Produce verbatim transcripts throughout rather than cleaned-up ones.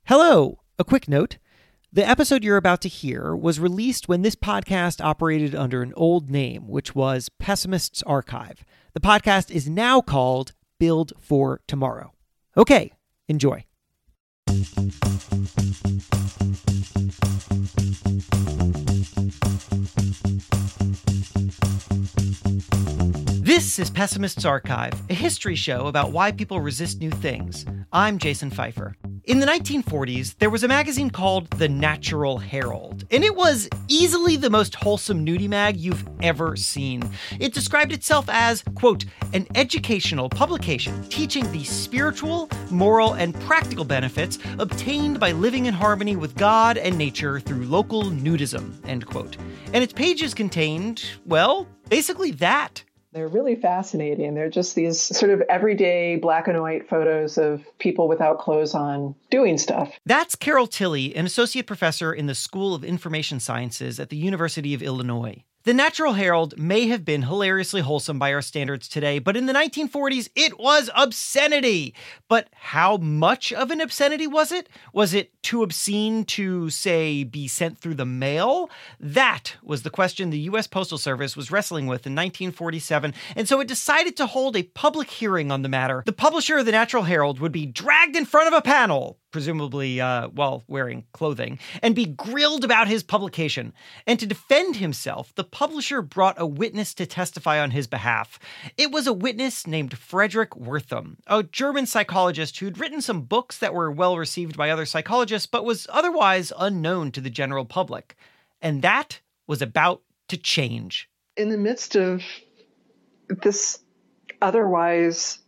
Hello! A quick note. The episode you're about to hear was released when this podcast operated under an old name, which was Pessimist's Archive. The podcast is now called Build for Tomorrow. Okay, enjoy. This is Pessimist's Archive, a history show about why people resist new things. I'm Jason Pfeiffer. In the nineteen forties, there was a magazine called The Natural Herald, and it was easily the most wholesome nudie mag you've ever seen. It described itself as, quote, an educational publication teaching the spiritual, moral, and practical benefits obtained by living in harmony with God and nature through local nudism, end quote. And its pages contained, well, basically that. They're really fascinating. They're just these sort of everyday black and white photos of people without clothes on doing stuff. That's Carol Tilley, an associate professor in the School of Information Sciences at the University of Illinois. The Natural Herald may have been hilariously wholesome by our standards today, but in the nineteen forties, it was obscenity. But how much of an obscenity was it? Was it too obscene to, say, be sent through the mail? That was the question the U S Postal Service was wrestling with in nineteen forty-seven, and so it decided to hold a public hearing on the matter. The publisher of the Natural Herald would be dragged in front of a panel, presumably uh, while wearing clothing, and be grilled about his publication. And to defend himself, the publisher brought a witness to testify on his behalf. It was a witness named Frederick Wertham, a German psychologist who'd written some books that were well received by other psychologists, but was otherwise unknown to the general public. And that was about to change. In the midst of this otherwise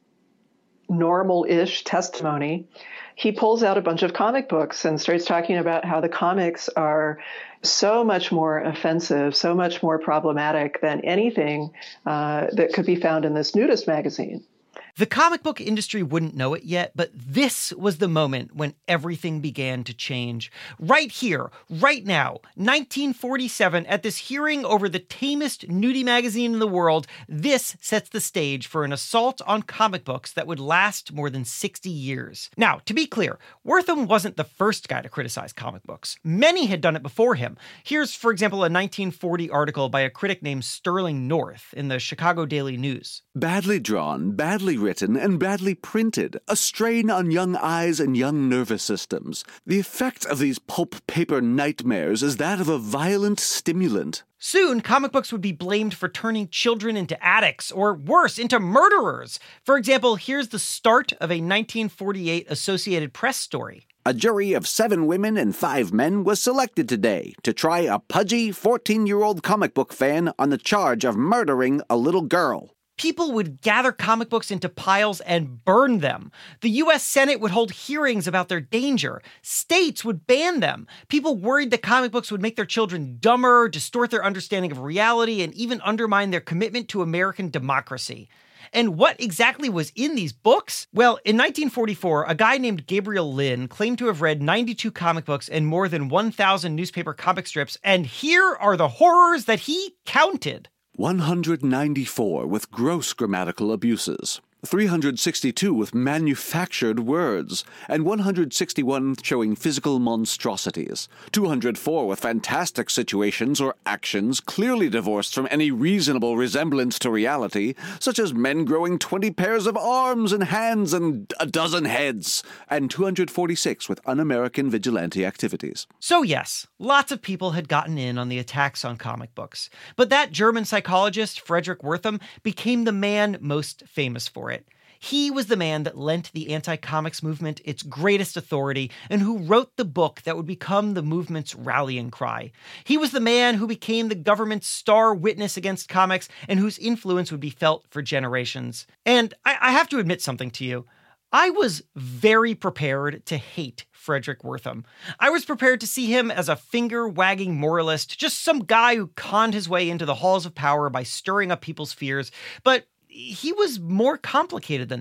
normal-ish testimony, he pulls out a bunch of comic books and starts talking about how the comics are so much more offensive, so much more problematic than anything uh, that could be found in this nudist magazine. The comic book industry wouldn't know it yet, but this was the moment when everything began to change. Right here, right now, nineteen forty-seven, at this hearing over the tamest nudie magazine in the world, this sets the stage for an assault on comic books that would last more than sixty years. Now, to be clear, Wertham wasn't the first guy to criticize comic books. Many had done it before him. Here's, for example, a nineteen forty article by a critic named Sterling North in the Chicago Daily News. Badly drawn, badly written, and badly printed, a strain on young eyes and young nervous systems. The effect of these pulp paper nightmares is that of a violent stimulant. Soon, comic books would be blamed for turning children into addicts, or worse, into murderers. For example, here's the start of a nineteen forty-eight Associated Press story. A jury of seven women and five men was selected today to try a pudgy fourteen-year-old comic book fan on the charge of murdering a little girl. People would gather comic books into piles and burn them. The U S Senate would hold hearings about their danger. States would ban them. People worried that comic books would make their children dumber, distort their understanding of reality, and even undermine their commitment to American democracy. And what exactly was in these books? Well, in nineteen forty-four, a guy named Gabriel Lynn claimed to have read ninety-two comic books and more than one thousand newspaper comic strips, and here are the horrors that he counted. one hundred ninety-four with gross grammatical abuses, three hundred sixty-two with manufactured words, and one hundred sixty-one showing physical monstrosities, two hundred four with fantastic situations or actions clearly divorced from any reasonable resemblance to reality, such as men growing twenty pairs of arms and hands and a dozen heads, and two hundred forty-six with un-American vigilante activities. So yes, lots of people had gotten in on the attacks on comic books, but that German psychologist, Frederick Wertham, became the man most famous for it. He was the man that lent the anti-comics movement its greatest authority and who wrote the book that would become the movement's rallying cry. He was the man who became the government's star witness against comics and whose influence would be felt for generations. And I, I have to admit something to you. I was very prepared to hate Frederick Wertham. I was prepared to see him as a finger-wagging moralist, just some guy who conned his way into the halls of power by stirring up people's fears. But he was more complicated than that.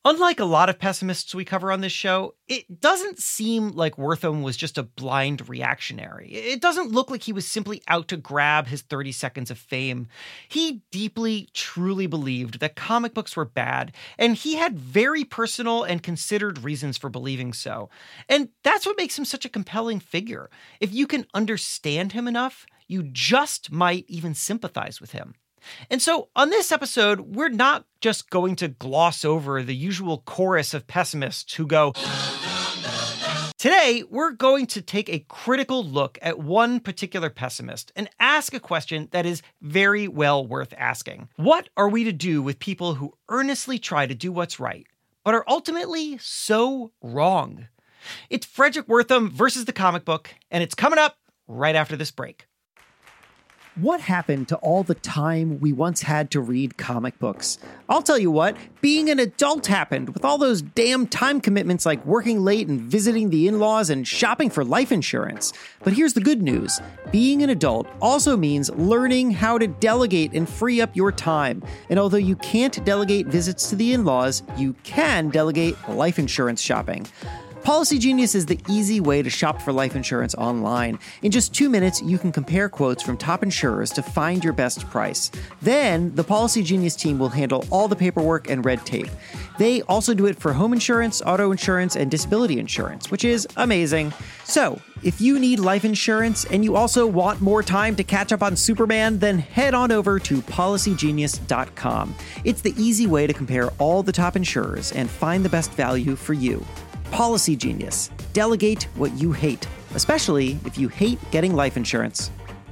Unlike a lot of pessimists we cover on this show, it doesn't seem like Wertham was just a blind reactionary. It doesn't look like he was simply out to grab his thirty seconds of fame. He deeply, truly believed that comic books were bad, and he had very personal and considered reasons for believing so. And that's what makes him such a compelling figure. If you can understand him enough, you just might even sympathize with him. And so on this episode, we're not just going to gloss over the usual chorus of pessimists who go, today, we're going to take a critical look at one particular pessimist and ask a question that is very well worth asking. What are we to do with people who earnestly try to do what's right, but are ultimately so wrong? It's Fredric Wertham versus the comic book, and it's coming up right after this break. What happened to all the time we once had to read comic books? I'll tell you what, being an adult happened with all those damn time commitments like working late and visiting the in-laws and shopping for life insurance. But here's the good news. Being an adult also means learning how to delegate and free up your time. And although you can't delegate visits to the in-laws, you can delegate life insurance shopping. Policy Genius is the easy way to shop for life insurance online. In just two minutes, you can compare quotes from top insurers to find your best price. Then, the Policy Genius team will handle all the paperwork and red tape. They also do it for home insurance, auto insurance, and disability insurance, which is amazing. So, if you need life insurance and you also want more time to catch up on Superman, then head on over to policy genius dot com. It's the easy way to compare all the top insurers and find the best value for you. Policy Genius. Delegate what you hate, especially if you hate getting life insurance.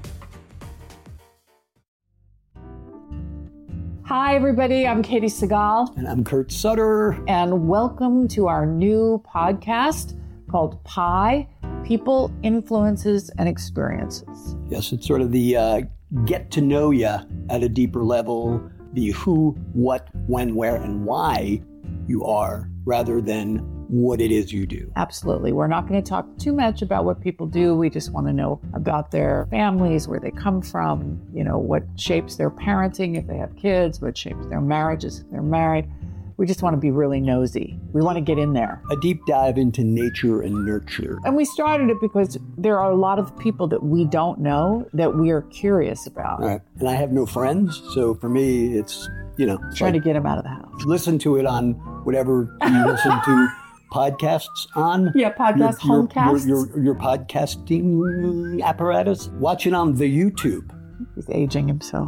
Hi, everybody. I'm Katie Segal. And I'm Kurt Sutter. And welcome to our new podcast called Pi, People, Influences, and Experiences. Yes, it's sort of the uh, get to know you at a deeper level, the who, what, when, where, and why you are, rather than what it is you do. Absolutely. We're not going to talk too much about what people do. We just want to know about their families, where they come from, you know, what shapes their parenting if they have kids, what shapes their marriages if they're married. We just want to be really nosy. We want to get in there. A deep dive into nature and nurture. And we started it because there are a lot of people that we don't know that we are curious about. All right. And I have no friends, so for me, it's, you know. Trying like, to get them out of the house. Listen to it on whatever you listen to podcasts on. Yeah, podcast, your, homecasts. Your, your, your podcasting apparatus. Watch it on the YouTube. He's aging himself.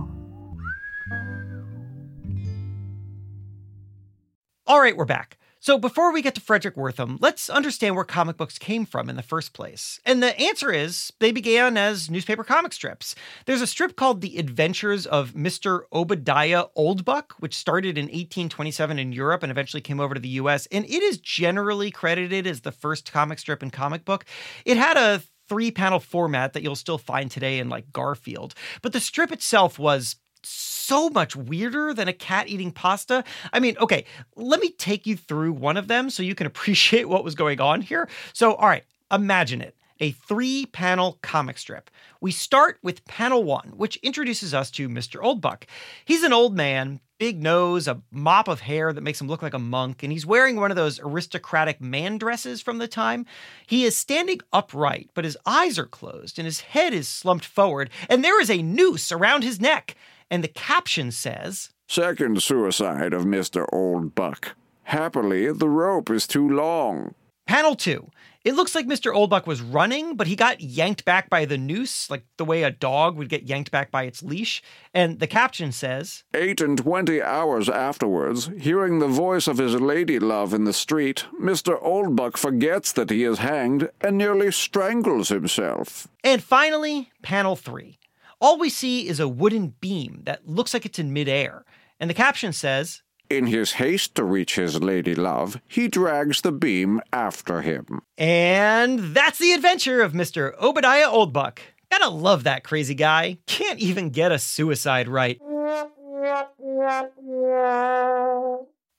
All right, we're back. So before we get to Fredric Wertham, let's understand where comic books came from in the first place. And the answer is they began as newspaper comic strips. There's a strip called The Adventures of Mister Obadiah Oldbuck, which started in eighteen twenty-seven in Europe and eventually came over to the U S. And it is generally credited as the first comic strip in comic book. It had a three-panel format that you'll still find today in like Garfield. But the strip itself was so much weirder than a cat eating pasta. I mean, okay, let me take you through one of them so you can appreciate what was going on here. So, all right, imagine it. A three-panel comic strip. We start with panel one, which introduces us to Mister Oldbuck. He's an old man, big nose, a mop of hair that makes him look like a monk, and he's wearing one of those aristocratic man dresses from the time. He is standing upright, but his eyes are closed, and his head is slumped forward, and there is a noose around his neck. And the caption says, "Second suicide of Mister Oldbuck. Happily, the rope is too long." Panel two. It looks like Mister Oldbuck was running, but he got yanked back by the noose, like the way a dog would get yanked back by its leash. And the caption says, Eight and twenty hours afterwards, hearing the voice of his lady love in the street, Mister Oldbuck forgets that he is hanged and nearly strangles himself. And finally, panel three. All we see is a wooden beam that looks like it's in midair. And the caption says, In his haste to reach his lady love, he drags the beam after him. And that's the adventure of Mister Obadiah Oldbuck. Gotta love that crazy guy. Can't even get a suicide right.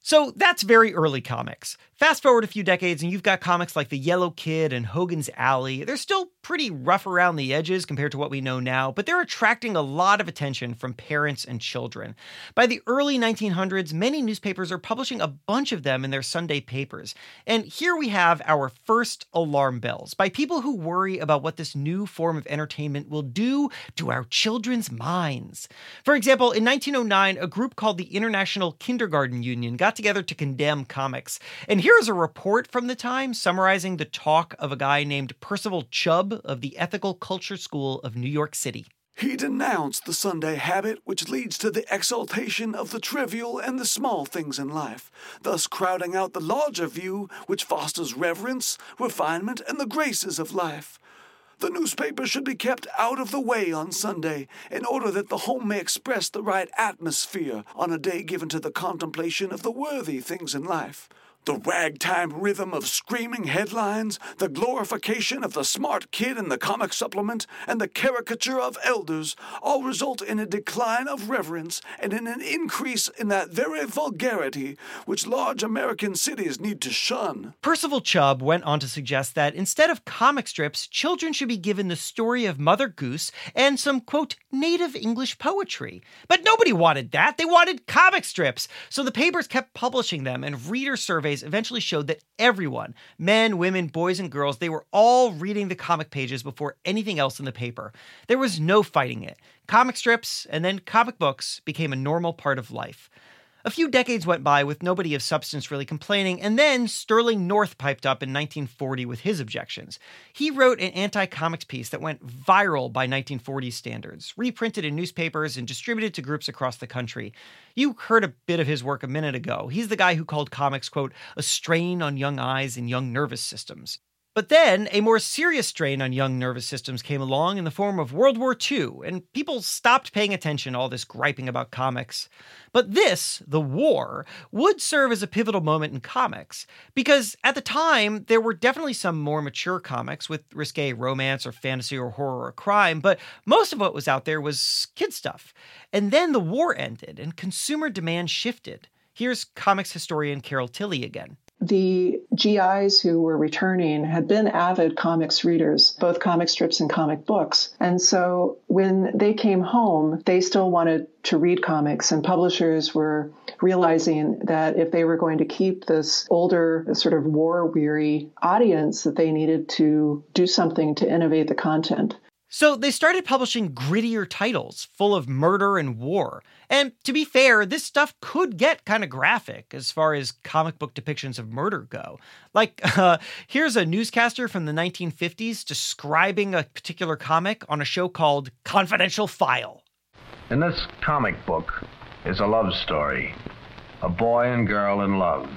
So that's very early comics. Fast forward a few decades and you've got comics like The Yellow Kid and Hogan's Alley. They're still pretty rough around the edges compared to what we know now, but they're attracting a lot of attention from parents and children. By the early nineteen hundreds, many newspapers are publishing a bunch of them in their Sunday papers. And here we have our first alarm bells by people who worry about what this new form of entertainment will do to our children's minds. For example, in nineteen oh nine, a group called the International Kindergarten Union got together to condemn comics. And here's a report from the time summarizing the talk of a guy named Percival Chubb of the Ethical Culture School of New York City. He denounced the Sunday habit which leads to the exaltation of the trivial and the small things in life, thus crowding out the larger view which fosters reverence, refinement, and the graces of life. The newspaper should be kept out of the way on Sunday in order that the home may express the right atmosphere on a day given to the contemplation of the worthy things in life. The ragtime rhythm of screaming headlines, the glorification of the smart kid in the comic supplement, and the caricature of elders all result in a decline of reverence and in an increase in that very vulgarity which large American cities need to shun. Percival Chubb went on to suggest that instead of comic strips, children should be given the story of Mother Goose and some, quote, native English poetry. But nobody wanted that. They wanted comic strips. So the papers kept publishing them, and reader surveys eventually showed that everyone, men, women, boys, and girls, they were all reading the comic pages before anything else in the paper. There was no fighting it. Comic strips and then comic books became a normal part of life. A few decades went by with nobody of substance really complaining, and then Sterling North piped up in nineteen forty with his objections. He wrote an anti-comics piece that went viral by nineteen forties standards, reprinted in newspapers and distributed to groups across the country. You heard a bit of his work a minute ago. He's the guy who called comics, quote, a strain on young eyes and young nervous systems. But then a more serious strain on young nervous systems came along in the form of World War Two, and people stopped paying attention to all this griping about comics. But this, the war, would serve as a pivotal moment in comics, because at the time, there were definitely some more mature comics with risque romance or fantasy or horror or crime, but most of what was out there was kid stuff. And then the war ended, and consumer demand shifted. Here's comics historian Carol Tilly again. The G Is who were returning had been avid comics readers, both comic strips and comic books. And so when they came home, they still wanted to read comics, and publishers were realizing that if they were going to keep this older, sort of war-weary audience, that they needed to do something to innovate the content. So they started publishing grittier titles, full of murder and war. And to be fair, this stuff could get kind of graphic as far as comic book depictions of murder go. Like, uh, here's a newscaster from the nineteen fifties describing a particular comic on a show called Confidential File. In this comic book is a love story, a boy and girl in love.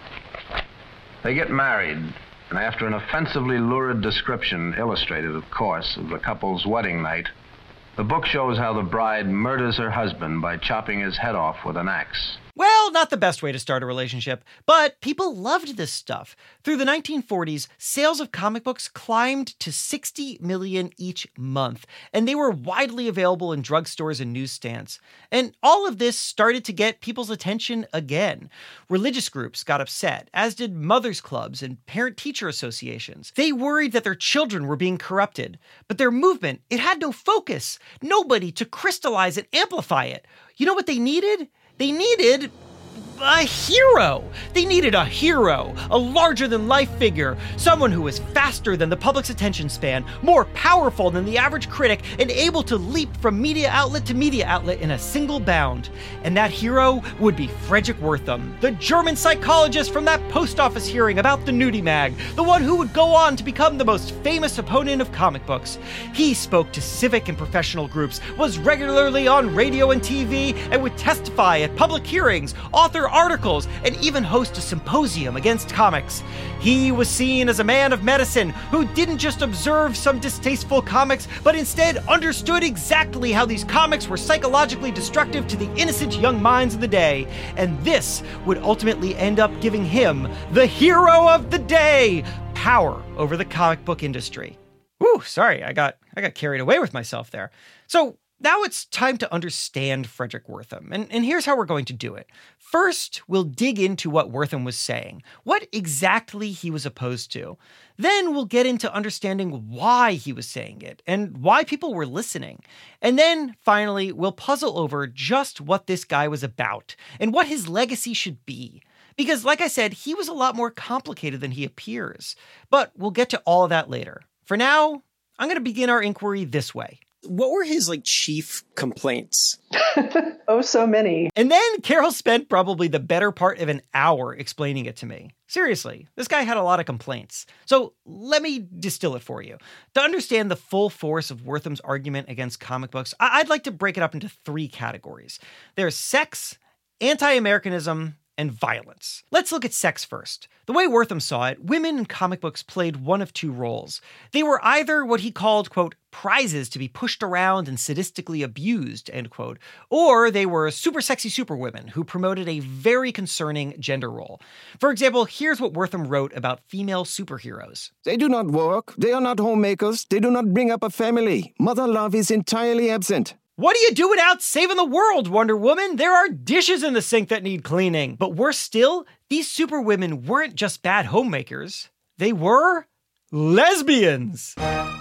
They get married. And after an offensively lurid description, illustrated, of course, of the couple's wedding night, the book shows how the bride murders her husband by chopping his head off with an axe. Well, not the best way to start a relationship, but people loved this stuff. Through the nineteen forties, sales of comic books climbed to sixty million each month, and they were widely available in drugstores and newsstands. And all of this started to get people's attention again. Religious groups got upset, as did mothers' clubs and parent-teacher associations. They worried that their children were being corrupted, but their movement, it had no focus, nobody to crystallize and amplify it. You know what they needed? They needed a hero. They needed a hero, a larger-than-life figure, someone who was faster than the public's attention span, more powerful than the average critic, and able to leap from media outlet to media outlet in a single bound. And that hero would be Frederick Wertham, the German psychologist from that post office hearing about the nudie mag, the one who would go on to become the most famous opponent of comic books. He spoke to civic and professional groups, was regularly on radio and T V, and would testify at public hearings, author articles, and even host a symposium against comics. He was seen as a man of medicine who didn't just observe some distasteful comics, but instead understood exactly how these comics were psychologically destructive to the innocent young minds of the day. And this would ultimately end up giving him the hero of the day, power over the comic book industry. Ooh, sorry, I got I got carried away with myself there. So Now it's time to understand Fredric Wertham, and, and here's how we're going to do it. First, we'll dig into what Wertham was saying, what exactly he was opposed to. Then we'll get into understanding why he was saying it, and why people were listening. And then, finally, we'll puzzle over just what this guy was about, and what his legacy should be. Because, like I said, he was a lot more complicated than he appears. But we'll get to all of that later. For now, I'm going to begin our inquiry this way. What were his, like, chief complaints? Oh, so many. And then Carol spent probably the better part of an hour explaining it to me. Seriously, this guy had a lot of complaints. So let me distill it for you. To understand the full force of Wertham's argument against comic books, I- I'd like to break it up into three categories. There's sex, anti-Americanism, and violence. Let's look at sex first. The way Wertham saw it, women in comic books played one of two roles. They were either what he called, quote, prizes to be pushed around and sadistically abused, end quote, or they were super sexy superwomen who promoted a very concerning gender role. For example, here's what Wertham wrote about female superheroes. They do not work. They are not homemakers. They do not bring up a family. Mother love is entirely absent. What are you doing out saving the world, Wonder Woman? There are dishes in the sink that need cleaning. But worse still, these superwomen weren't just bad homemakers. They were lesbians.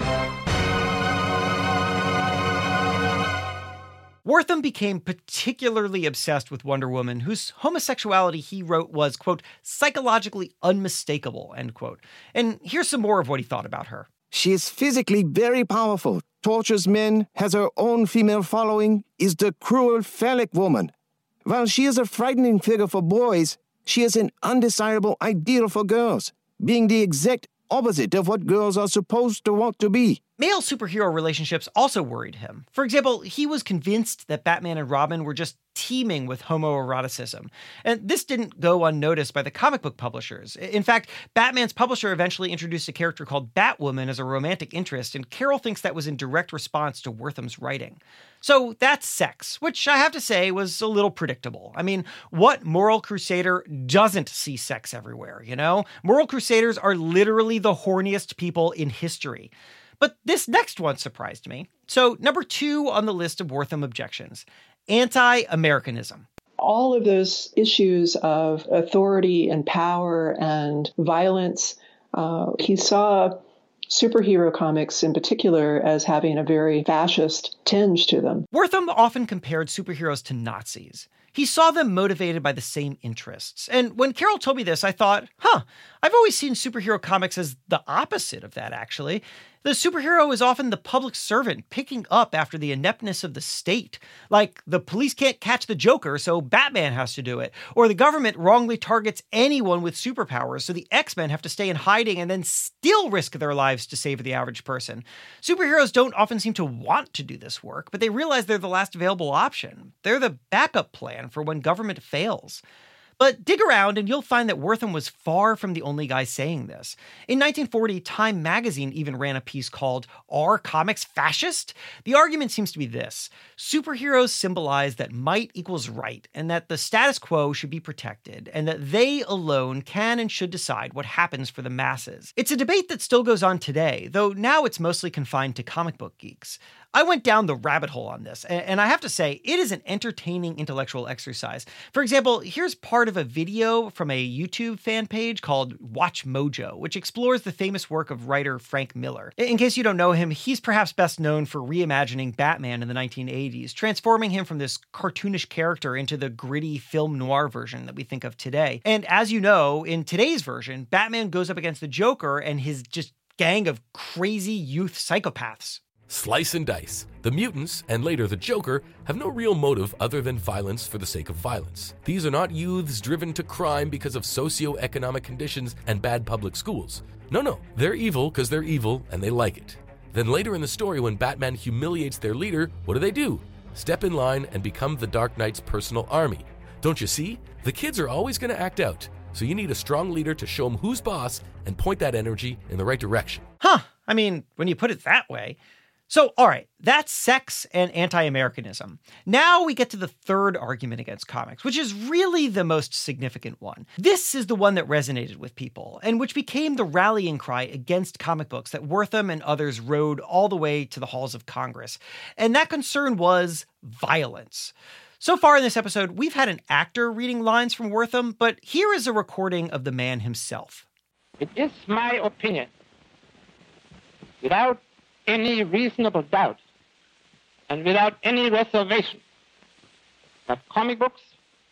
Wertham became particularly obsessed with Wonder Woman, whose homosexuality he wrote was, quote, psychologically unmistakable, end quote. And here's some more of what he thought about her. She is physically very powerful, tortures men, has her own female following, is the cruel phallic woman. While she is a frightening figure for boys, she is an undesirable ideal for girls, being the exact opposite of what girls are supposed to want to be. Male superhero relationships also worried him. For example, he was convinced that Batman and Robin were just teeming with homoeroticism. And this didn't go unnoticed by the comic book publishers. In fact, Batman's publisher eventually introduced a character called Batwoman as a romantic interest, and Carol thinks that was in direct response to Wertham's writing. So that's sex, which I have to say was a little predictable. I mean, what moral crusader doesn't see sex everywhere, you know? Moral crusaders are literally the horniest people in history. But this next one surprised me. So number two on the list of Wertham objections, anti-Americanism. All of those issues of authority and power and violence, uh, he saw superhero comics in particular as having a very fascist tinge to them. Wertham often compared superheroes to Nazis. He saw them motivated by the same interests. And when Carol told me this, I thought, huh, I've always seen superhero comics as the opposite of that, actually. The superhero is often the public servant picking up after the ineptness of the state. Like, the police can't catch the Joker, so Batman has to do it. Or the government wrongly targets anyone with superpowers, so the X-Men have to stay in hiding and then still risk their lives to save the average person. Superheroes don't often seem to want to do this work, but they realize they're the last available option. They're the backup plan for when government fails. But dig around and you'll find that Wertham was far from the only guy saying this. In nineteen forty, Time magazine even ran a piece called Are Comics Fascist? The argument seems to be this. Superheroes symbolize that might equals right, and that the status quo should be protected, and that they alone can and should decide what happens for the masses. It's a debate that still goes on today, though now it's mostly confined to comic book geeks. I went down the rabbit hole on this, and I have to say, it is an entertaining intellectual exercise. For example, here's part of a video from a YouTube fan page called Watch Mojo, which explores the famous work of writer Frank Miller. In case you don't know him, he's perhaps best known for reimagining Batman in the nineteen eighties, transforming him from this cartoonish character into the gritty film noir version that we think of today. And as you know, in today's version, Batman goes up against the Joker and his just gang of crazy youth psychopaths. Slice and dice. The mutants, and later the Joker, have no real motive other than violence for the sake of violence. These are not youths driven to crime because of socio-economic conditions and bad public schools. No, no, they're evil because they're evil and they like it. Then later in the story, when Batman humiliates their leader, what do they do? Step in line and become the Dark Knight's personal army. Don't you see? The kids are always going to act out, so you need a strong leader to show them who's boss and point that energy in the right direction. Huh, I mean, when you put it that way. So, all right, that's sex and anti-Americanism. Now we get to the third argument against comics, which is really the most significant one. This is the one that resonated with people, and which became the rallying cry against comic books that Wertham and others rode all the way to the halls of Congress. And that concern was violence. So far in this episode, we've had an actor reading lines from Wertham, but here is a recording of the man himself. It is my opinion, without any reasonable doubt and without any reservation, that comic books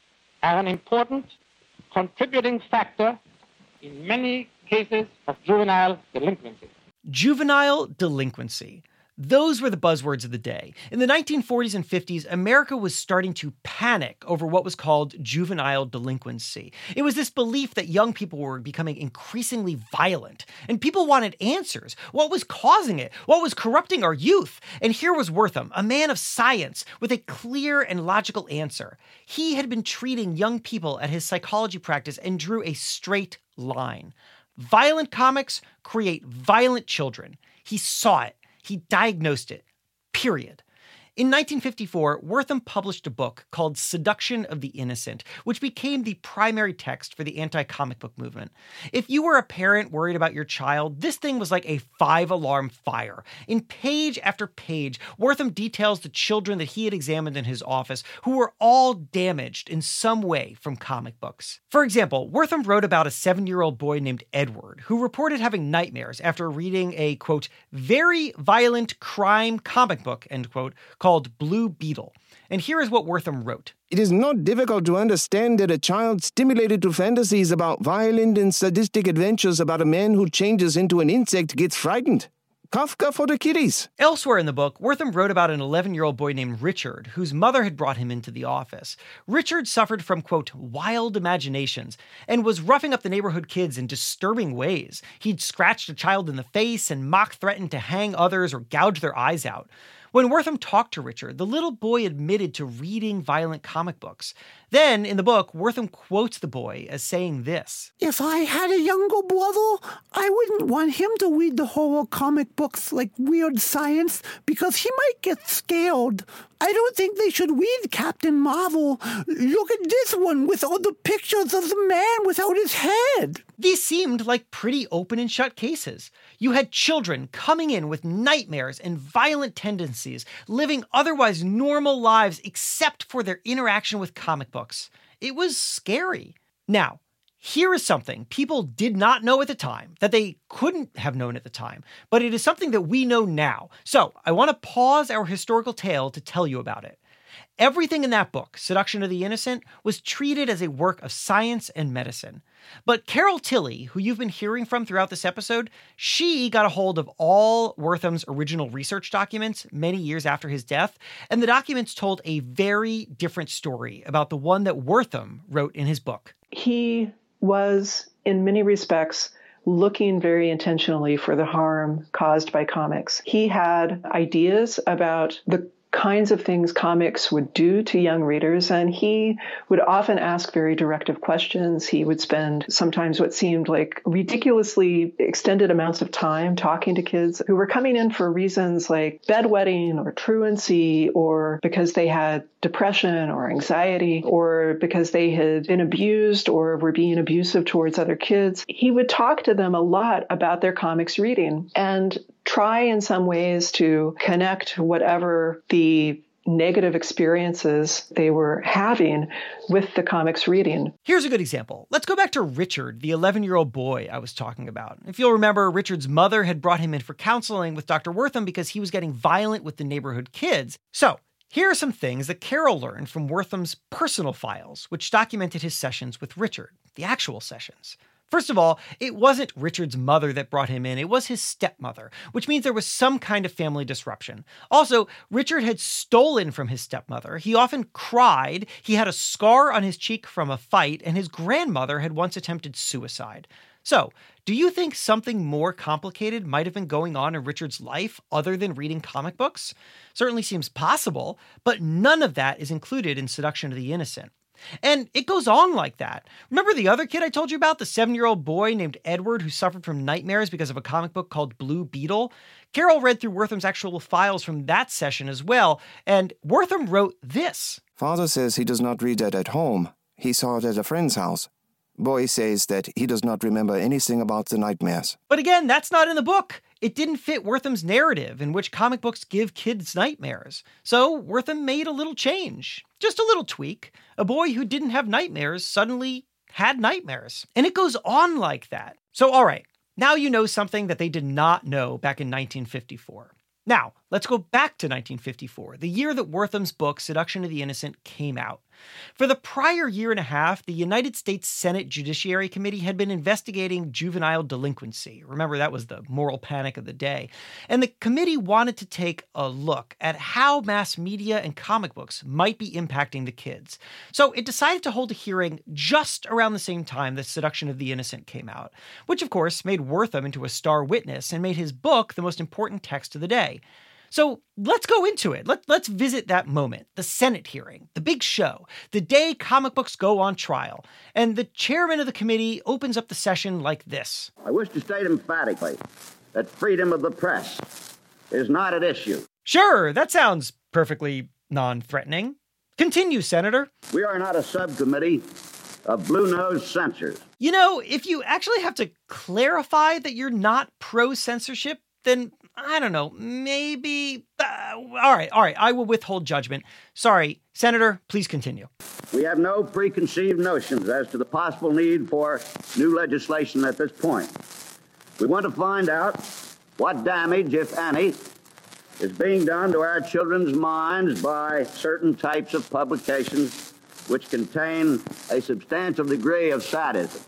are an important contributing factor in many cases of juvenile delinquency. Juvenile delinquency. Those were the buzzwords of the day. In the nineteen forties and fifties, America was starting to panic over what was called juvenile delinquency. It was this belief that young people were becoming increasingly violent, and people wanted answers. What was causing it? What was corrupting our youth? And here was Wertham, a man of science, with a clear and logical answer. He had been treating young people at his psychology practice and drew a straight line. Violent comics create violent children. He saw it. He diagnosed it, period. In nineteen fifty-four, Wertham published a book called Seduction of the Innocent, which became the primary text for the anti-comic book movement. If you were a parent worried about your child, this thing was like a five-alarm fire. In page after page, Wertham details the children that he had examined in his office who were all damaged in some way from comic books. For example, Wertham wrote about a seven-year-old boy named Edward, who reported having nightmares after reading a, quote, very violent crime comic book, end quote, called called Blue Beetle. And here is what Wertham wrote. It is not difficult to understand that a child stimulated to fantasies about violent and sadistic adventures about a man who changes into an insect gets frightened. Kafka for the kiddies. Elsewhere in the book, Wertham wrote about an eleven-year-old boy named Richard, whose mother had brought him into the office. Richard suffered from, quote, wild imaginations, and was roughing up the neighborhood kids in disturbing ways. He'd scratched a child in the face and mock-threatened to hang others or gouge their eyes out. When Wertham talked to Richard, the little boy admitted to reading violent comic books. Then, in the book, Wertham quotes the boy as saying this. If I had a younger brother, I wouldn't want him to read the horror comic books like Weird Science because he might get scared. I don't think they should read Captain Marvel. Look at this one with all the pictures of the man without his head. These seemed like pretty open and shut cases. You had children coming in with nightmares and violent tendencies, living otherwise normal lives except for their interaction with comic books. It was scary. Now, here is something people did not know at the time, that they couldn't have known at the time, but it is something that we know now. So I want to pause our historical tale to tell you about it. Everything in that book, Seduction of the Innocent, was treated as a work of science and medicine. But Carol Tilly, who you've been hearing from throughout this episode, she got a hold of all Wertham's original research documents many years after his death, and the documents told a very different story about the one that Wertham wrote in his book. He was, in many respects, looking very intentionally for the harm caused by comics. He had ideas about the kinds of things comics would do to young readers, and he would often ask very directive questions. He would spend sometimes what seemed like ridiculously extended amounts of time talking to kids who were coming in for reasons like bedwetting or truancy, or because they had depression or anxiety, or because they had been abused or were being abusive towards other kids. He would talk to them a lot about their comics reading and try in some ways to connect whatever the negative experiences they were having with the comics reading. Here's a good example. Let's go back to Richard, the eleven-year-old boy I was talking about. If you'll remember, Richard's mother had brought him in for counseling with Doctor Wertham because he was getting violent with the neighborhood kids. So, here are some things that Carol learned from Wertham's personal files, which documented his sessions with Richard, the actual sessions. First of all, it wasn't Richard's mother that brought him in, it was his stepmother, which means there was some kind of family disruption. Also, Richard had stolen from his stepmother. He often cried, he had a scar on his cheek from a fight, and his grandmother had once attempted suicide. So, do you think something more complicated might have been going on in Richard's life other than reading comic books? Certainly seems possible, but none of that is included in Seduction of the Innocent. And it goes on like that. Remember the other kid I told you about, the seven-year-old boy named Edward who suffered from nightmares because of a comic book called Blue Beetle? Carol read through Wortham's actual files from that session as well, and Wortham wrote this. Father says he does not read that at home. He saw it at a friend's house. Boy says that he does not remember anything about the nightmares. But again, that's not in the book. It didn't fit Wortham's narrative in which comic books give kids nightmares. So Wortham made a little change. Just a little tweak. A boy who didn't have nightmares suddenly had nightmares. And it goes on like that. So all right, now you know something that they did not know back in nineteen fifty-four. Now, let's go back to nineteen fifty-four, the year that Wortham's book, Seduction of the Innocent, came out. For the prior year and a half, the United States Senate Judiciary Committee had been investigating juvenile delinquency. Remember, that was the moral panic of the day. And the committee wanted to take a look at how mass media and comic books might be impacting the kids. So it decided to hold a hearing just around the same time that Seduction of the Innocent came out, which of course made Wortham into a star witness and made his book the most important text of the day. So let's go into it. Let, let's visit that moment, the Senate hearing, the big show, the day comic books go on trial. And the chairman of the committee opens up the session like this. I wish to state emphatically that freedom of the press is not at issue. Sure, that sounds perfectly non-threatening. Continue, Senator. We are not a subcommittee of blue-nosed censors. You know, if you actually have to clarify that you're not pro-censorship, then I don't know, maybe... Uh, all right, all right, I will withhold judgment. Sorry, Senator, please continue. We have no preconceived notions as to the possible need for new legislation at this point. We want to find out what damage, if any, is being done to our children's minds by certain types of publications which contain a substantial degree of sadism,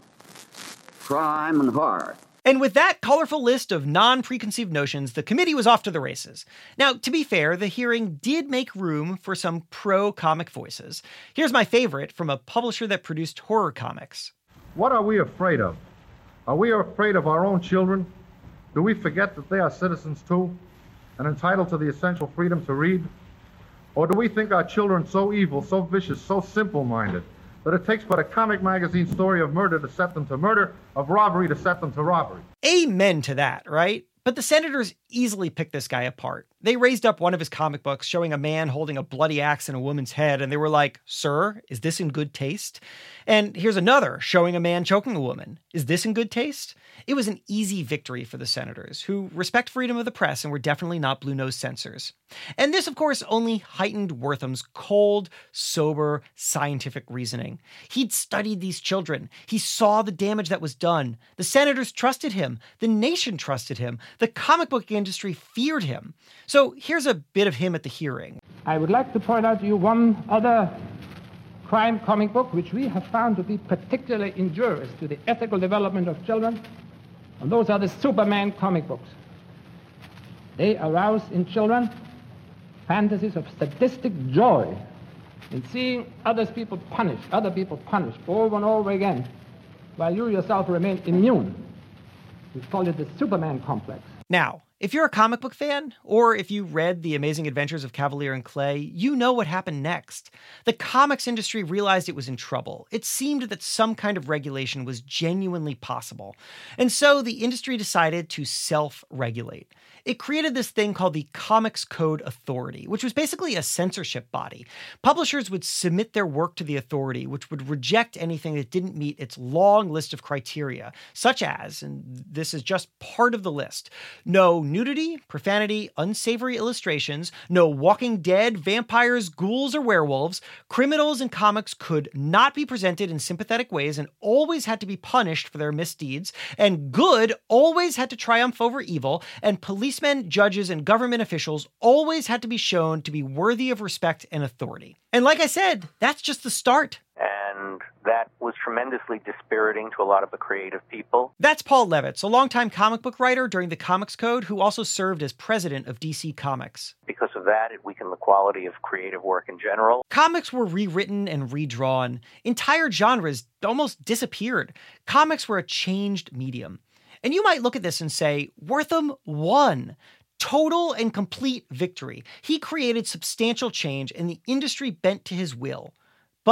crime, and horror. And with that colorful list of non-preconceived notions, the committee was off to the races. Now, to be fair, the hearing did make room for some pro-comic voices. Here's my favorite from a publisher that produced horror comics. What are we afraid of? Are we afraid of our own children? Do we forget that they are citizens too, and entitled to the essential freedom to read? Or do we think our children so evil, so vicious, so simple-minded, that it takes but a comic magazine story of murder to set them to murder, of robbery to set them to robbery? Amen to that, right? But the senators easily picked this guy apart. They raised up one of his comic books showing a man holding a bloody axe in a woman's head, and they were like, "Sir, is this in good taste?" And here's another showing a man choking a woman. Is this in good taste? It was an easy victory for the senators, who respect freedom of the press and were definitely not blue-nosed censors. And this, of course, only heightened Wortham's cold, sober, scientific reasoning. He'd studied these children. He saw the damage that was done. The senators trusted him. The nation trusted him. The comic book industry feared him. So here's a bit of him at the hearing. I would like to point out to you one other crime comic book which we have found to be particularly injurious to the ethical development of children, and those are the Superman comic books. They arouse in children fantasies of sadistic joy in seeing other people punished, other people punished over and over again, while you yourself remain immune. We call it the Superman complex. Now, if you're a comic book fan, or if you read The Amazing Adventures of Kavalier and Clay, you know what happened next. The comics industry realized it was in trouble. It seemed that some kind of regulation was genuinely possible. And so the industry decided to self-regulate. It created this thing called the Comics Code Authority, which was basically a censorship body. Publishers would submit their work to the authority, which would reject anything that didn't meet its long list of criteria, such as, and this is just part of the list, no nudity, profanity, unsavory illustrations, no Walking Dead, vampires, ghouls, or werewolves. Criminals in comics could not be presented in sympathetic ways and always had to be punished for their misdeeds, and good always had to triumph over evil, and policemen, judges, and government officials always had to be shown to be worthy of respect and authority. And like I said, that's just the start. And that was tremendously dispiriting to a lot of the creative people. That's Paul Levitz, a longtime comic book writer during the Comics Code, who also served as president of D C Comics. Because of that, it weakened the quality of creative work in general. Comics were rewritten and redrawn. Entire genres almost disappeared. Comics were a changed medium. And you might look at this and say, Wortham won. Total and complete victory. He created substantial change and the industry bent to his will. But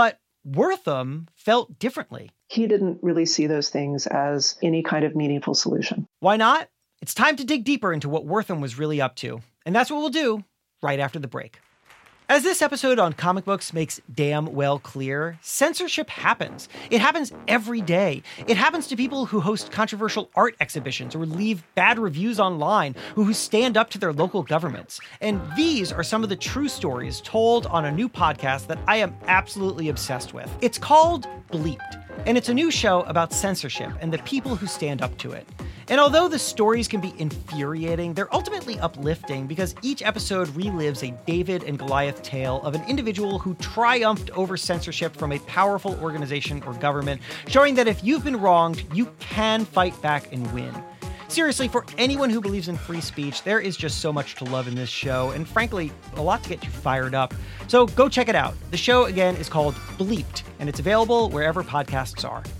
Wortham felt differently. He didn't really see those things as any kind of meaningful solution. Why not? It's time to dig deeper into what Wortham was really up to. And that's what we'll do right after the break. As this episode on comic books makes damn well clear, censorship happens. It happens every day. It happens to people who host controversial art exhibitions or leave bad reviews online, or who stand up to their local governments. And these are some of the true stories told on a new podcast that I am absolutely obsessed with. It's called Bleeped, and it's a new show about censorship and the people who stand up to it. And although the stories can be infuriating, they're ultimately uplifting because each episode relives a David and Goliath tale of an individual who triumphed over censorship from a powerful organization or government, showing that if you've been wronged, you can fight back and win. Seriously, for anyone who believes in free speech, there is just so much to love in this show, and frankly, a lot to get you fired up. So go check it out. The show, again, is called Bleeped, and it's available wherever podcasts are.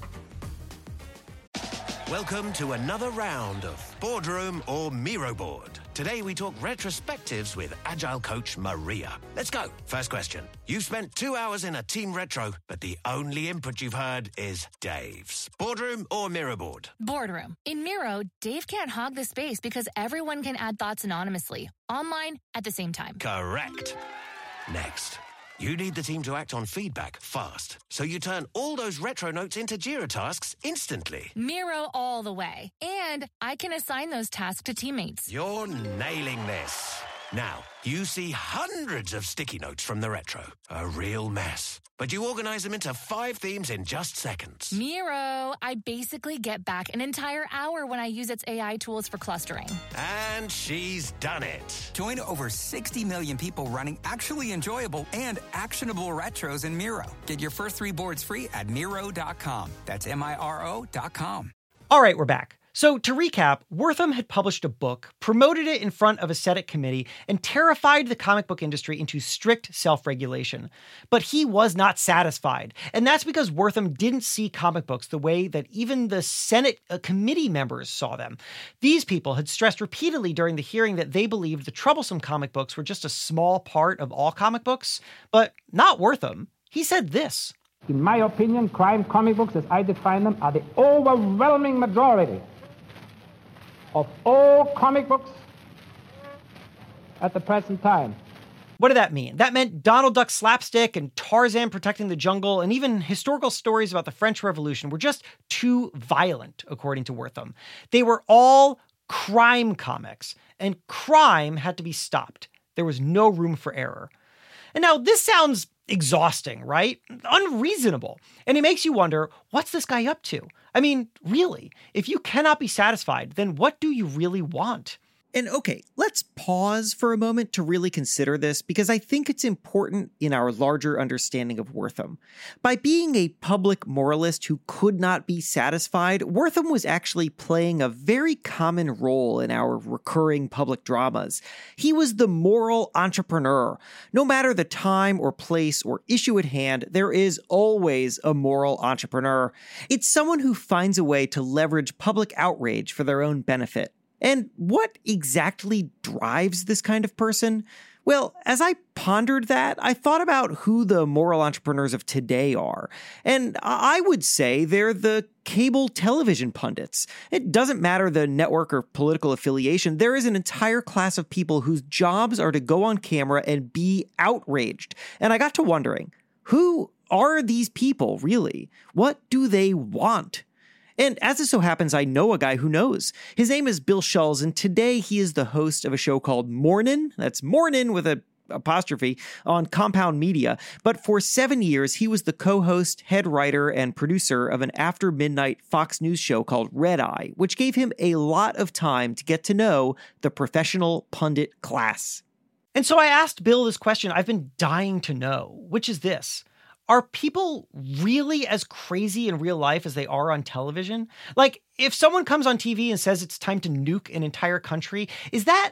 Welcome to another round of Boardroom or Miro Board. Today we talk retrospectives with Agile coach Maria. Let's go. First question. You've spent two hours in a team retro, but the only input you've heard is Dave's. Boardroom or Miro Board? Boardroom. In Miro, Dave can't hog the space because everyone can add thoughts anonymously, online, at the same time. Correct. Next. You need the team to act on feedback fast, so you turn all those retro notes into Jira tasks instantly. Miro all the way. And I can assign those tasks to teammates. You're nailing this. Now, you see hundreds of sticky notes from the retro. A real mess. But you organize them into five themes in just seconds. Miro, I basically get back an entire hour when I use its A I tools for clustering. And she's done it. Join over sixty million people running actually enjoyable and actionable retros in Miro. Get your first three boards free at Miro dot com. That's M I R O dot com. All right, we're back. So to recap, Wortham had published a book, promoted it in front of a Senate committee, and terrified the comic book industry into strict self-regulation. But he was not satisfied, and that's because Wortham didn't see comic books the way that even the Senate uh, committee members saw them. These people had stressed repeatedly during the hearing that they believed the troublesome comic books were just a small part of all comic books, but not Wortham. He said this. In my opinion, crime comic books, as I define them, are the overwhelming majority of all comic books at the present time. What did that mean? That meant Donald Duck slapstick and Tarzan protecting the jungle and even historical stories about the French Revolution were just too violent, according to Wortham. They were all crime comics, and crime had to be stopped. There was no room for error. And now this sounds exhausting, right? Unreasonable. And it makes you wonder, what's this guy up to? I mean, really, if you cannot be satisfied, then what do you really want? And okay, let's pause for a moment to really consider this because I think it's important in our larger understanding of Wortham. By being a public moralist who could not be satisfied, Wortham was actually playing a very common role in our recurring public dramas. He was the moral entrepreneur. No matter the time or place or issue at hand, there is always a moral entrepreneur. It's someone who finds a way to leverage public outrage for their own benefit. And what exactly drives this kind of person? Well, as I pondered that, I thought about who the moral entrepreneurs of today are. And I would say they're the cable television pundits. It doesn't matter the network or political affiliation. There is an entire class of people whose jobs are to go on camera and be outraged. And I got to wondering, who are these people really? What do they want? And as it so happens, I know a guy who knows. His name is Bill Schulz, and today he is the host of a show called Mornin', that's Mornin' with a apostrophe, on Compound Media. But for seven years, he was the co-host, head writer, and producer of an after-midnight Fox News show called Red Eye, which gave him a lot of time to get to know the professional pundit class. And so I asked Bill this question I've been dying to know, which is this. Are people really as crazy in real life as they are on television? Like, if someone comes on T V and says it's time to nuke an entire country, is that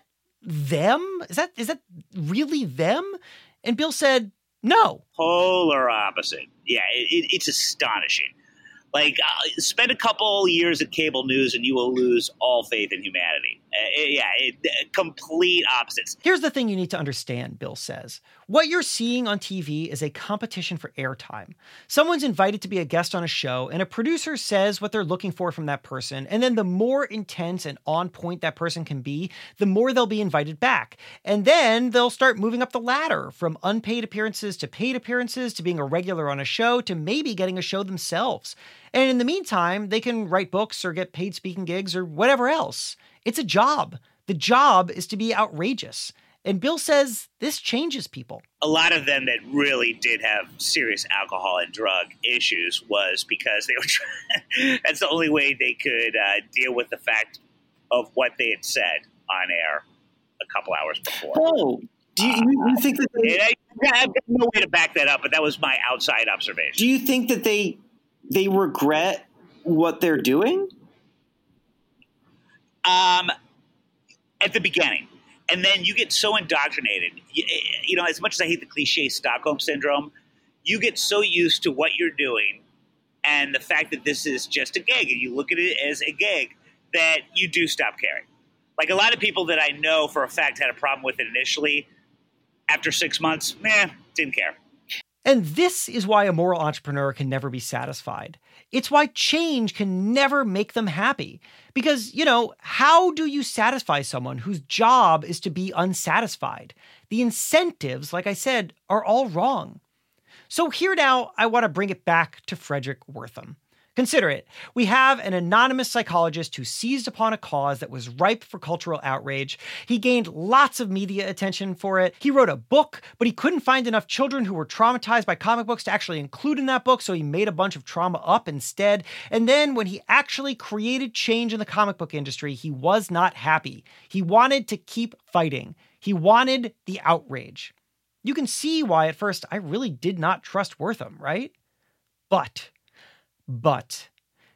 them? Is that is that really them? And Bill said, no. Polar opposite. Yeah, it, it, it's astonishing. Like, uh, spend a couple years at cable news and you will lose all faith in humanity. Uh, it, yeah, it, uh, complete opposites. Here's the thing you need to understand, Bill says. What you're seeing on T V is a competition for airtime. Someone's invited to be a guest on a show, and a producer says what they're looking for from that person, and then the more intense and on point that person can be, the more they'll be invited back. And then they'll start moving up the ladder, from unpaid appearances to paid appearances to being a regular on a show to maybe getting a show themselves. And in the meantime, they can write books or get paid speaking gigs or whatever else. It's a job. The job is to be outrageous. And Bill says this changes people. A lot of them that really did have serious alcohol and drug issues was because they were trying, that's the only way they could uh, deal with the fact of what they had said on air a couple hours before. Oh, do you, uh, you think that they... I, I have no way to back that up, but that was my outside observation. Do you think that they they regret what they're doing? Um, at the beginning. And then you get so indoctrinated. You, you know, as much as I hate the cliche Stockholm Syndrome, you get so used to what you're doing and the fact that this is just a gig, and you look at it as a gig, that you do stop caring. Like, a lot of people that I know for a fact had a problem with it initially. After six months, meh, didn't care. And this is why a moral entrepreneur can never be satisfied. It's why change can never make them happy. Because, you know, how do you satisfy someone whose job is to be unsatisfied? The incentives, like I said, are all wrong. So here now, I want to bring it back to Fredric Wertham. Consider it. We have an anonymous psychologist who seized upon a cause that was ripe for cultural outrage. He gained lots of media attention for it. He wrote a book, but he couldn't find enough children who were traumatized by comic books to actually include in that book, so he made a bunch of trauma up instead. And then when he actually created change in the comic book industry, he was not happy. He wanted to keep fighting. He wanted the outrage. You can see why at first I really did not trust Wertham, right? But... But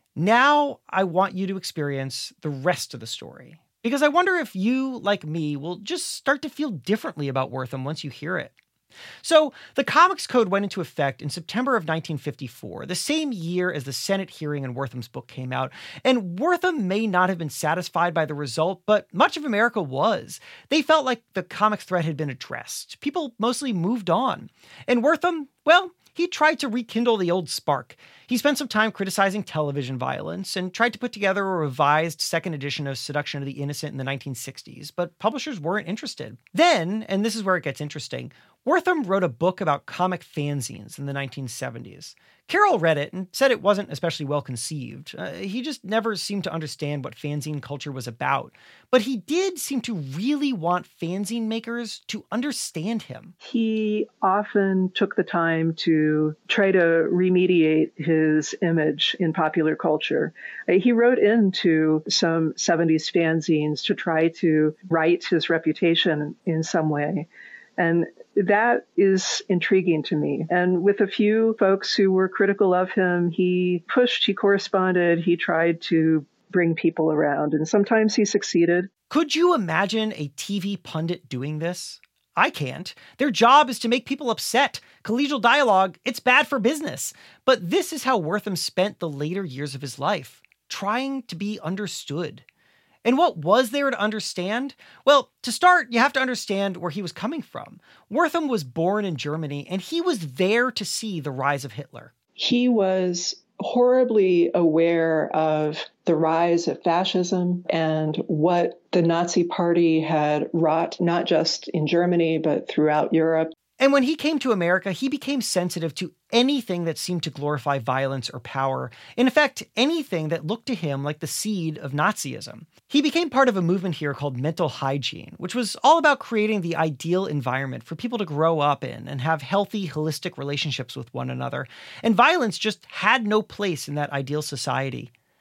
now I want you to experience the rest of the story, because I wonder if you, like me, will just start to feel differently about Wertham once you hear it. So the Comics Code went into effect in September of nineteen fifty-four, the same year as the Senate hearing in Wertham's book came out. And Wertham may not have been satisfied by the result, but much of America was. They felt like the comics threat had been addressed. People mostly moved on. And Wertham, well, he tried to rekindle the old spark. He spent some time criticizing television violence and tried to put together a revised second edition of Seduction of the Innocent in the nineteen sixties, but publishers weren't interested. Then, and this is where it gets interesting, Wertham wrote a book about comic fanzines in the nineteen seventies. Carroll read it and said it wasn't especially well conceived. Uh, he just never seemed to understand what fanzine culture was about. But he did seem to really want fanzine makers to understand him. He often took the time to try to remediate his image in popular culture. He wrote into some seventies fanzines to try to right his reputation in some way. And that is intriguing to me. And with a few folks who were critical of him, he pushed, he corresponded, he tried to bring people around. And sometimes he succeeded. Could you imagine a T V pundit doing this? I can't. Their job is to make people upset. Collegial dialogue, it's bad for business. But this is how Wertham spent the later years of his life, trying to be understood. And what was there to understand? Well, to start, you have to understand where he was coming from. Wertham was born in Germany, and he was there to see the rise of Hitler. He was horribly aware of the rise of fascism and what the Nazi Party had wrought, not just in Germany, but throughout Europe. And when he came to America, he became sensitive to anything that seemed to glorify violence or power. In effect, anything that looked to him like the seed of Nazism. He became part of a movement here called mental hygiene, which was all about creating the ideal environment for people to grow up in and have healthy, holistic relationships with one another. And violence just had no place in that ideal society.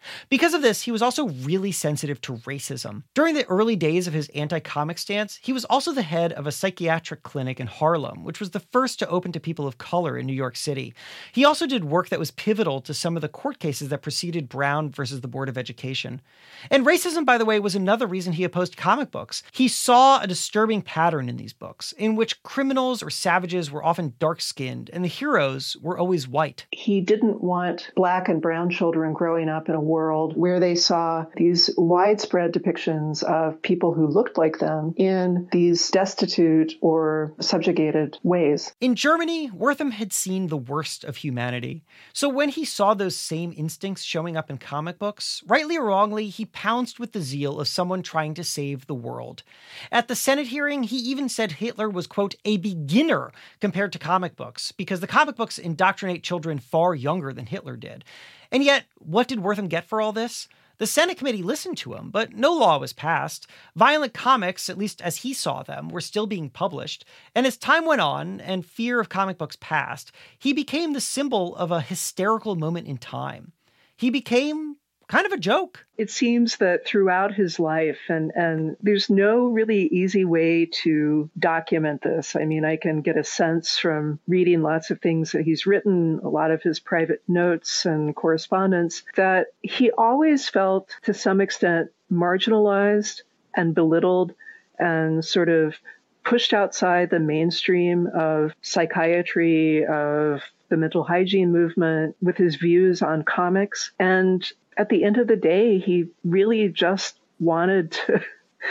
Because of this, he was also really sensitive to racism. During the early days of his anti-comic stance, he was also the head of a psychiatric clinic in Harlem, which was the first to open to people of color in New York City. He also did work that was pivotal to some of the court cases that preceded Brown versus the Board of Education. And racism, by the way, was another reason he opposed comic books. He saw a disturbing pattern in these books, in which criminals or savages were often dark-skinned, and the heroes were always white. He didn't want black and brown children growing up in a world where they saw these widespread depictions of people who looked like them in these destitute or subjugated ways. In Germany, Wertham had seen the worst of humanity. So when he saw those same instincts showing up in comic books, rightly or wrongly, he pounced with the zeal of someone trying to save the world. At the Senate hearing, he even said Hitler was, quote, a beginner compared to comic books, because the comic books indoctrinate children far younger than Hitler did. And yet, what did Wertham get for all this? The Senate committee listened to him, but no law was passed. Violent comics, at least as he saw them, were still being published. And as time went on and fear of comic books passed, he became the symbol of a hysterical moment in time. He became kind of a joke. It seems that throughout his life, and, and there's no really easy way to document this. I mean, I can get a sense from reading lots of things that he's written, a lot of his private notes and correspondence, that he always felt to some extent marginalized and belittled and sort of pushed outside the mainstream of psychiatry, of the mental hygiene movement, with his views on comics. And at the end of the day, he really just wanted to,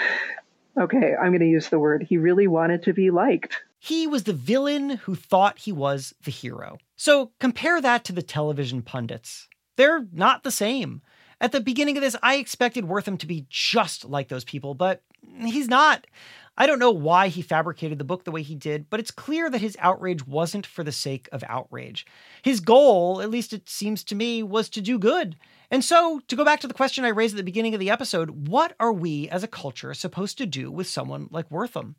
okay, I'm going to use the word, he really wanted to be liked. He was the villain who thought he was the hero. So compare that to the television pundits. They're not the same. At the beginning of this, I expected Wertham to be just like those people, but he's not. I don't know why he fabricated the book the way he did, but it's clear that his outrage wasn't for the sake of outrage. His goal, at least it seems to me, was to do good. And so, to go back to the question I raised at the beginning of the episode, what are we as a culture supposed to do with someone like Wertham?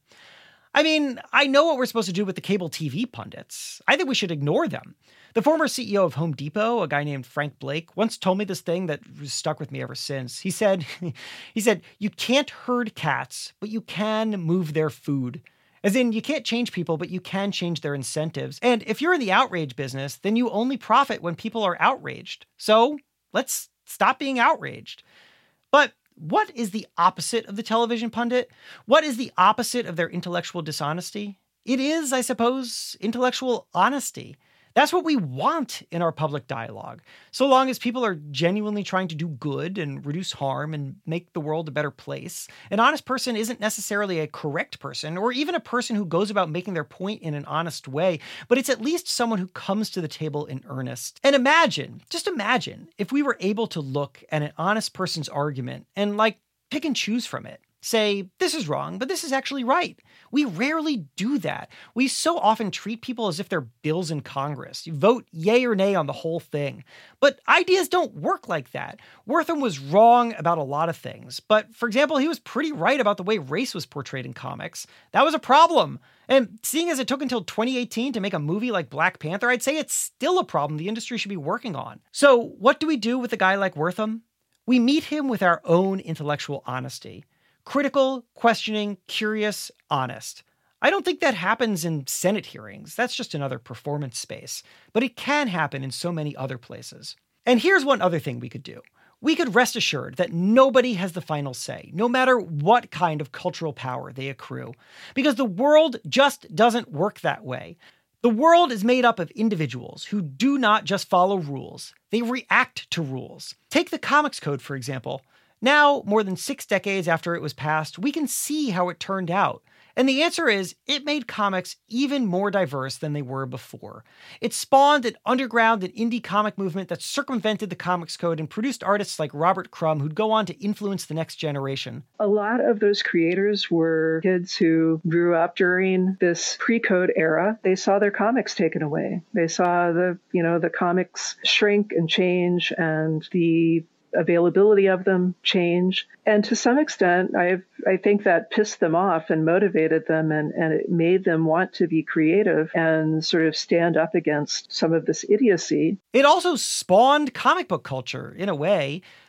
I mean, I know what we're supposed to do with the cable T V pundits. I think we should ignore them. The former C E O of Home Depot, a guy named Frank Blake, once told me this thing that stuck with me ever since. He said, he said, you can't herd cats, but you can move their food. As in, you can't change people, but you can change their incentives. And if you're in the outrage business, then you only profit when people are outraged. So let's stop being outraged. But what is the opposite of the television pundit? What is the opposite of their intellectual dishonesty? It is, I suppose, intellectual honesty. That's what we want in our public dialogue. So long as people are genuinely trying to do good and reduce harm and make the world a better place, an honest person isn't necessarily a correct person or even a person who goes about making their point in an honest way, but it's at least someone who comes to the table in earnest. And imagine, just imagine, if we were able to look at an honest person's argument and, like, pick and choose from it. Say, this is wrong, but this is actually right. We rarely do that. We so often treat people as if they're bills in Congress. You vote yay or nay on the whole thing. But ideas don't work like that. Wertham was wrong about a lot of things. But, for example, he was pretty right about the way race was portrayed in comics. That was a problem. And seeing as it took until twenty eighteen to make a movie like Black Panther, I'd say it's still a problem the industry should be working on. So what do we do with a guy like Wertham? We meet him with our own intellectual honesty. Critical, questioning, curious, honest. I don't think that happens in Senate hearings. That's just another performance space. But it can happen in so many other places. And here's one other thing we could do. We could rest assured that nobody has the final say, no matter what kind of cultural power they accrue. Because the world just doesn't work that way. The world is made up of individuals who do not just follow rules. They react to rules. Take the Comics Code, for example. Now, more than six decades after it was passed, we can see how it turned out. And the answer is, it made comics even more diverse than they were before. It spawned an underground and indie comic movement that circumvented the Comics Code and produced artists like Robert Crumb who'd go on to influence the next generation. A lot of those creators were kids who grew up during this pre-code era. They saw their comics taken away. They saw the, you know, the comics shrink and change and the availability of them change. And to some extent, I I think that pissed them off and motivated them, and, and it made them want to be creative and sort of stand up against some of this idiocy. It also spawned comic book culture, in a way.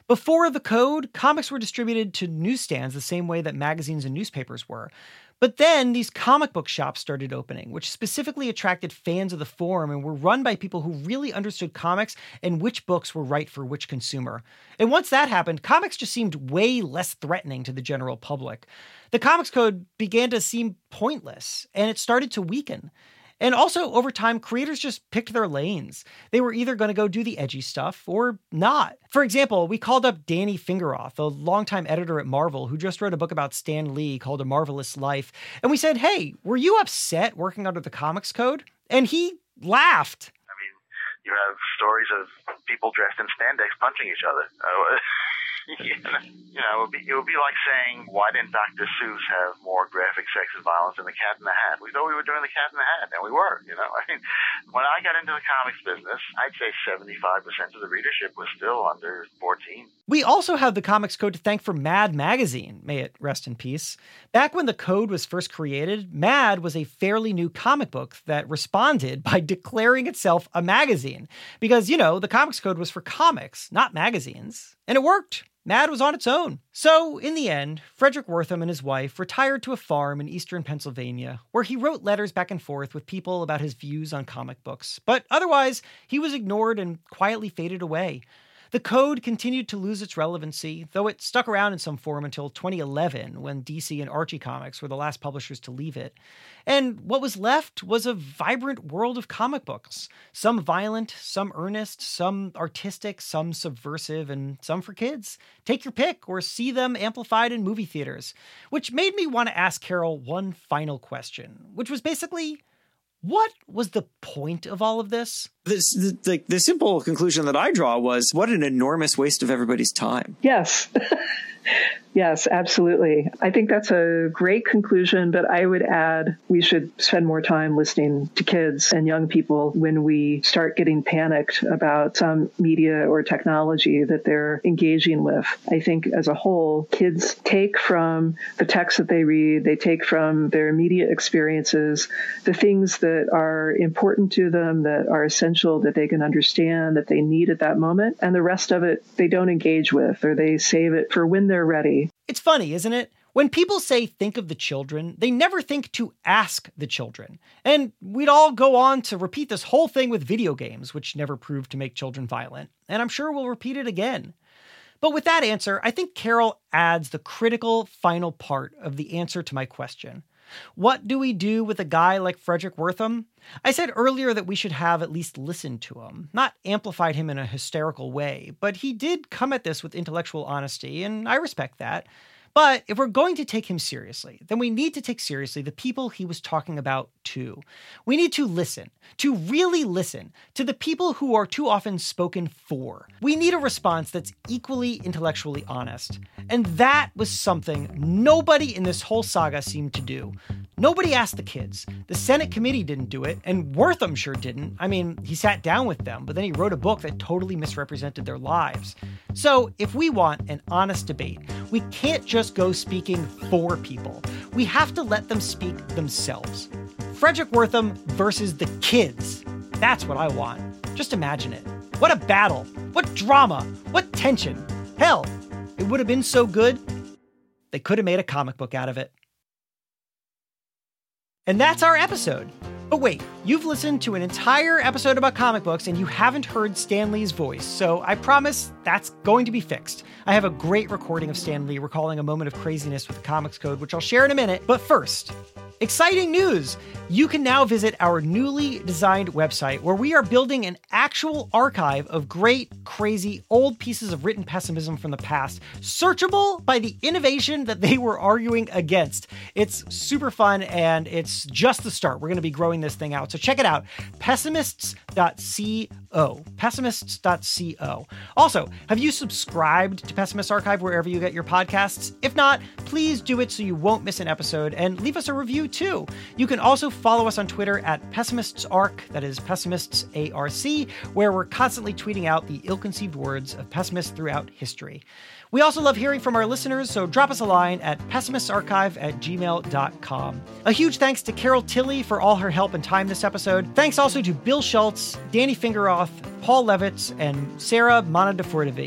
Before the code, comics were distributed to newsstands the same way that magazines and newspapers were. But then these comic book shops started opening, which specifically attracted fans of the form and were run by people who really understood comics and which books were right for which consumer. And once that happened, comics just seemed way less threatening to the general public. The Comics Code began to seem pointless, and it started to weaken. And also, over time, creators just picked their lanes. They were either going to go do the edgy stuff or not. For example, we called up Danny Fingeroth, a longtime editor at Marvel, who just wrote a book about Stan Lee called A Marvelous Life. And we said, hey, were you upset working under the Comics Code? And he laughed. I mean, you have stories of people dressed in spandex punching each other. Uh, you know, it would, be, it would be like saying, why didn't Doctor Seuss have more graphic sex and violence than The Cat in the Hat? We thought we were doing The Cat in the Hat, and we were, you know. I mean, when I got into the comics business, I'd say seventy-five percent of the readership was still under fourteen. We also have the Comics Code to thank for Mad Magazine, may it rest in peace. Back when the code was first created, Mad was a fairly new comic book that responded by declaring itself a magazine. Because, you know, the Comics Code was for comics, not magazines. And it worked. Mad was on its own. So, in the end, Frederick Wertham and his wife retired to a farm in eastern Pennsylvania, where he wrote letters back and forth with people about his views on comic books. But otherwise, he was ignored and quietly faded away. The code continued to lose its relevancy, though it stuck around in some form until twenty eleven, when D C and Archie Comics were the last publishers to leave it. And what was left was a vibrant world of comic books. Some violent, some earnest, some artistic, some subversive, and some for kids. Take your pick, or see them amplified in movie theaters. Which made me want to ask Carol one final question, which was basically, what was the point of all of this? This, the, the, the simple conclusion that I draw was, what an enormous waste of everybody's time. Yes. Yes, absolutely. I think that's a great conclusion, but I would add we should spend more time listening to kids and young people when we start getting panicked about some media or technology that they're engaging with. I think as a whole, kids take from the text that they read, they take from their immediate experiences, the things that are important to them, that are essential, that they can understand, that they need at that moment, and the rest of it they don't engage with, or they save it for when they're ready. It's funny, isn't it? When people say think of the children, they never think to ask the children. And we'd all go on to repeat this whole thing with video games, which never proved to make children violent. And I'm sure we'll repeat it again. But with that answer, I think Carol adds the critical final part of the answer to my question. What do we do with a guy like Frederick Wertham? I said earlier that we should have at least listened to him, not amplified him in a hysterical way, but he did come at this with intellectual honesty, and I respect that. But if we're going to take him seriously, then we need to take seriously the people he was talking about too. We need to listen, to really listen, to the people who are too often spoken for. We need a response that's equally intellectually honest. And that was something nobody in this whole saga seemed to do. Nobody asked the kids. The Senate committee didn't do it, and Wertham sure didn't. I mean, he sat down with them, but then he wrote a book that totally misrepresented their lives. So if we want an honest debate, we can't just go speaking for people. We have to let them speak themselves. Frederick Wertham versus the kids. That's what I want. Just imagine it. What a battle. What drama. What tension. Hell, it would have been so good, they could have made a comic book out of it. And that's our episode. But wait, you've listened to an entire episode about comic books and you haven't heard Stan Lee's voice, so I promise that's going to be fixed. I have a great recording of Stan Lee recalling a moment of craziness with the Comics Code, which I'll share in a minute. But first, exciting news! You can now visit our newly designed website where we are building an actual archive of great, crazy, old pieces of written pessimism from the past, searchable by the innovation that they were arguing against. It's super fun and it's just the start. We're going to be growing this thing out. So check it out, pessimists dot co. pessimists dot co. Also, have you subscribed to Pessimist Archive wherever you get your podcasts? If not, please do it so you won't miss an episode, and leave us a review too. You can also follow us on Twitter at PessimistsArc, that is Pessimists A R C, where we're constantly tweeting out the ill-conceived words of pessimists throughout history. We also love hearing from our listeners, so drop us a line at pessimistsarchive at gmail dot com. A huge thanks to Carol Tilley for all her help and time this episode. Thanks also to Bill Schultz, Danny Fingeroth, Paul Levitz, and Sarah Montefiore.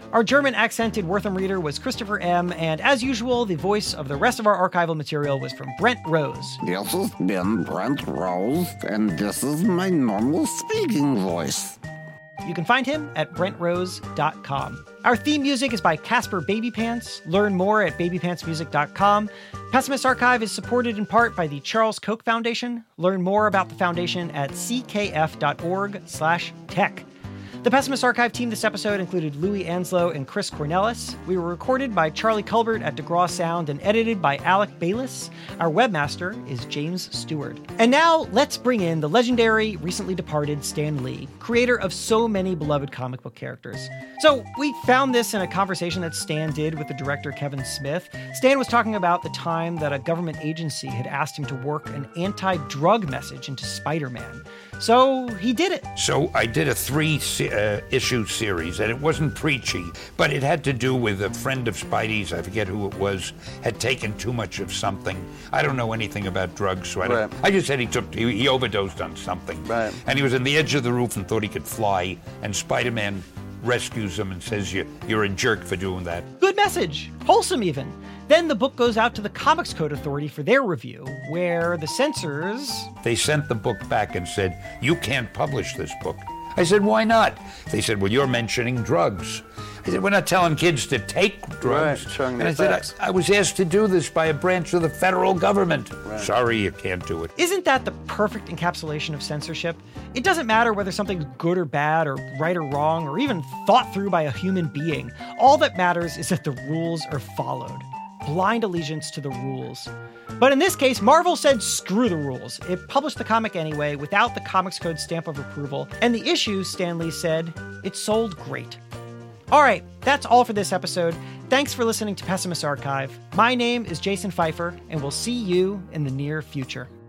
Our German-accented Wortham reader was Christopher M., and as usual, the voice of the rest of our archival material was from Brent Rose. This has been Brent Rose, and this is my normal speaking voice. You can find him at brent rose dot com. Our theme music is by Casper Babypants. Learn more at baby pants music dot com. Pessimist Archive is supported in part by the Charles Koch Foundation. Learn more about the foundation at c k f dot org slash tech. The Pessimist Archive team this episode included Louis Anslow and Chris Cornelis. We were recorded by Charlie Culbert at DeGraw Sound and edited by Alec Bayless. Our webmaster is James Stewart. And now, let's bring in the legendary, recently departed Stan Lee, creator of so many beloved comic book characters. So, we found this in a conversation that Stan did with the director Kevin Smith. Stan was talking about the time that a government agency had asked him to work an anti-drug message into Spider-Man. So, he did it. So, I did a three Uh, issue series, and it wasn't preachy, but it had to do with a friend of Spidey's, I forget who it was, had taken too much of something. I don't know anything about drugs, so I, don't, Right. I just said he took he, he overdosed on something. Right. And he was on the edge of the roof and thought he could fly, and Spider-Man rescues him and says, you, you're a jerk for doing that. Good message. Wholesome, even. Then the book goes out to the Comics Code Authority for their review, where the censors... They sent the book back and said, you can't publish this book. I said, why not? They said, well, you're mentioning drugs. I said, we're not telling kids to take drugs. Right, showing the and I said, effects. I, I was asked to do this by a branch of the federal government. Right. Sorry, you can't do it. Isn't that the perfect encapsulation of censorship? It doesn't matter whether something's good or bad, or right or wrong, or even thought through by a human being. All that matters is that the rules are followed. Blind allegiance to the rules. But in this case, Marvel said screw the rules. It published the comic anyway without the Comics Code stamp of approval, and the issue, Stan Lee said, it sold great. All right, that's all for this episode. Thanks for listening to Pessimist Archive. My name is Jason Pfeiffer, and we'll see you in the near future.